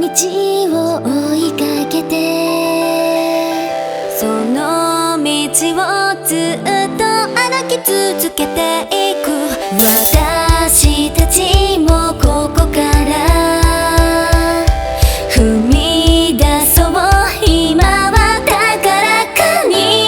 道を追いかけて、その道をずっと歩き続けていく。私たちもここから踏み出そう。今は高らかに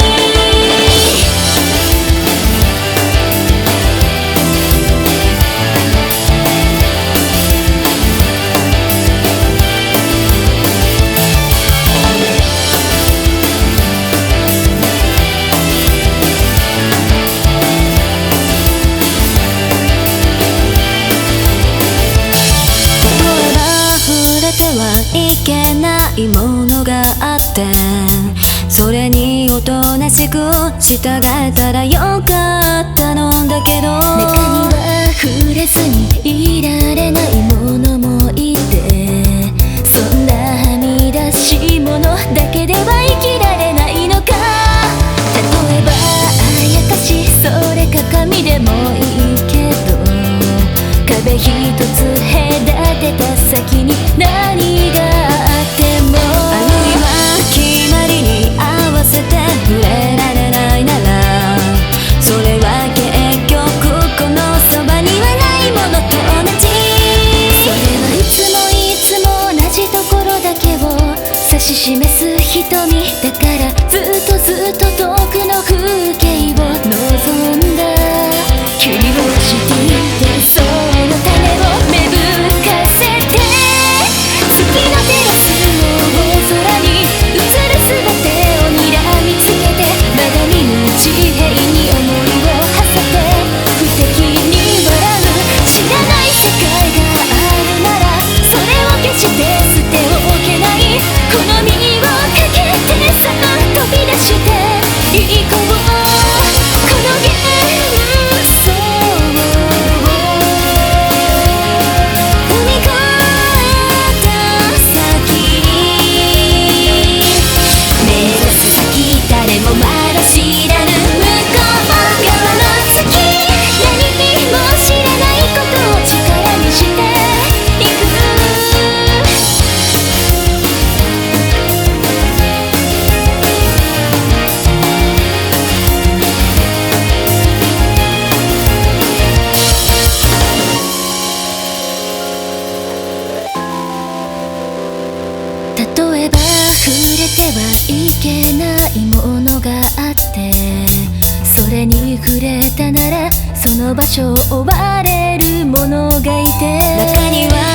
いけないものがあって、それにおとなしく従えたらよかったのだけど、中には触れずにいられないものもいて、そんなはみ出し物だけでは生きられないのか。例えばあやかし、それか紙でもいいけど、壁一つ隔てた先に何があっても、あるいは決まりに合わせて触れられないなら、それは結局このそばにはないものと同じ。それはいつも同じところだけを指し示す瞳だから、ずっと遠くの風景を望んだ。キュリオシティでその種を芽吹かせて、月の照らす大空に映る全てを睨みつけて、まだ見ぬ地平に思いを馳せて、不敵に笑う。知らない世界があるなら、それを決して捨ておけない。この身をかけてさあ飛び出して行こう。この幻想を踏み越えた先に、目指す先誰もまだ知らぬ向こう側の月、何も知らないことを力にしていく。例えば触れてはいけないものがあって、それに触れたならその場所を追われる者がいて、中には